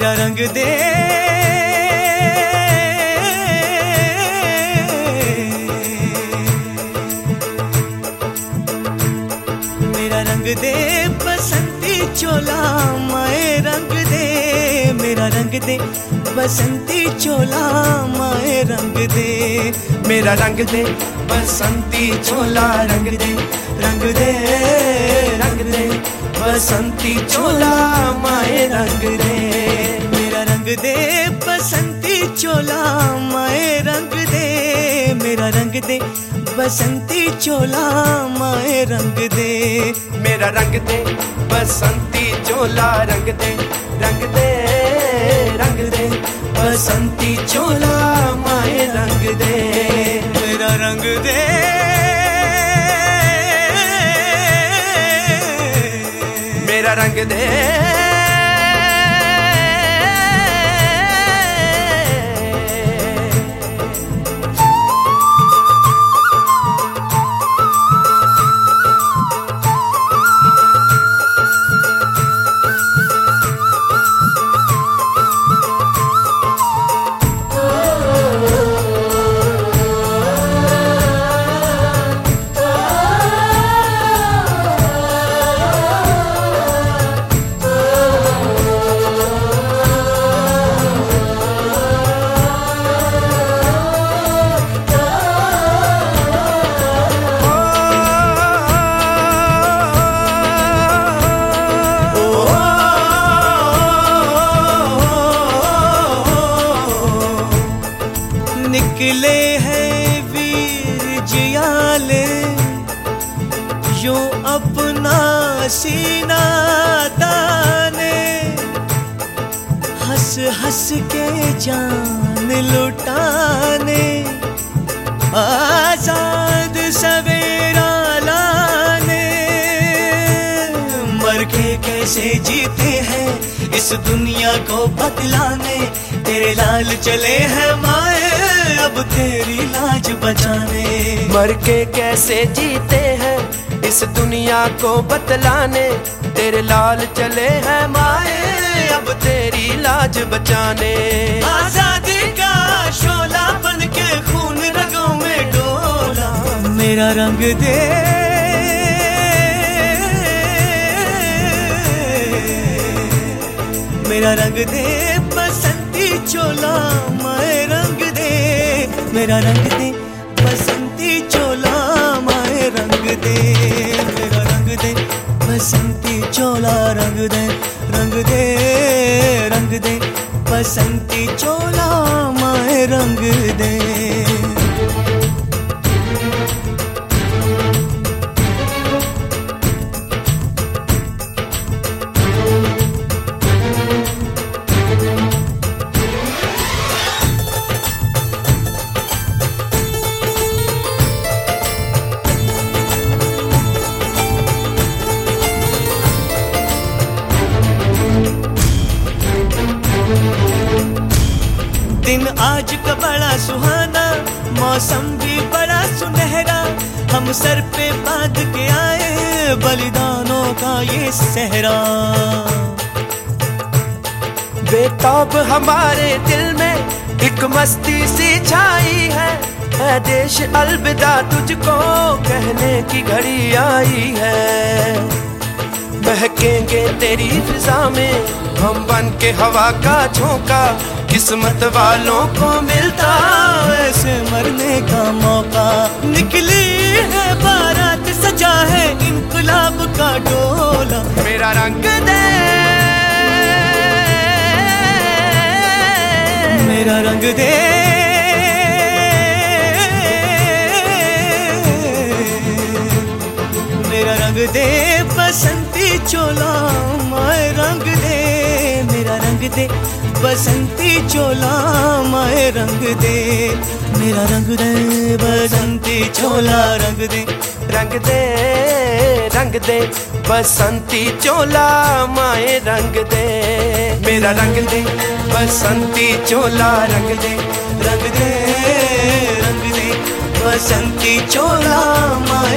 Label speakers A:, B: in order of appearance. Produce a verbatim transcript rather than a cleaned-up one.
A: मेरा रंग दे, मेरा रंग दे बसंती चोला माए रंग दे, मेरा रंग दे बसंती चोला माए रंग दे, मेरा रंग दे बसंती चोला रंग दे, रंग दे रंग दे बसंती चोला माए रंग दे, मेरा रंग दे बसंती चोला माए रंग दे, मेरा रंग दे बसंती चोला माए रंग दे, मेरा रंग दे बसंती चोला रंग दे, रंग दे रंग दे बसंती चोला माए रंग दे, मेरा रंग दे, मेरा रंग दे, निकले हैं वीर जियाले यूं अपना सीना ताने, हंस हंस के जान लुटाने, आजाद सवेरा लाने, मर के कैसे जीते हैं इस दुनिया को बतलाने, तेरे लाल चले हैं माए अब तेरी लाज बचाने,
B: मर के कैसे जीते हैं इस दुनिया को बतलाने, तेरे लाल चले हैं माए अब तेरी लाज बचाने,
A: आजादी का शोला बन के खून रगों में डोला, मेरा रंग दे, मेरा रंग दे बसंती चोला माए रंग दे, मेरा रंग दे बसंती चोला माए रंग दे, मेरा रंग दे बसंती चोला रंग दे, रंग दे रंग दे बसंती चोला माए रंग दे। दिन आज का बड़ा सुहाना, मौसम भी बड़ा सुनहरा, हम सर पे बांध के आए बलिदानों का ये सहरा,
B: बेताब हमारे दिल में एक मस्ती सी छाई है, ऐ देश अलविदा तुझको कहने की घड़ी आई है, महकेंगे तेरी फिजा में हम बन के हवा का झोंका, किस्मत वालों को मिलता
A: ऐसे मरने का मौका, निकली है बारात सजा है इनकलाब का डोला,
B: मेरा रंग दे,
A: मेरा रंग दे, मेरा रंग दे बसंती चोला माए रंग दे, मेरा रंग दे बसंती चोला माए रंग दे, मेरा रंग दे बसंती चोला रंग दे,
B: रंग दे रंग दे बसंती चोला माए रंग दे, मेरा रंग दे बसंती चोला रंग दे, रंग दे रंग दे बसंती चोला माए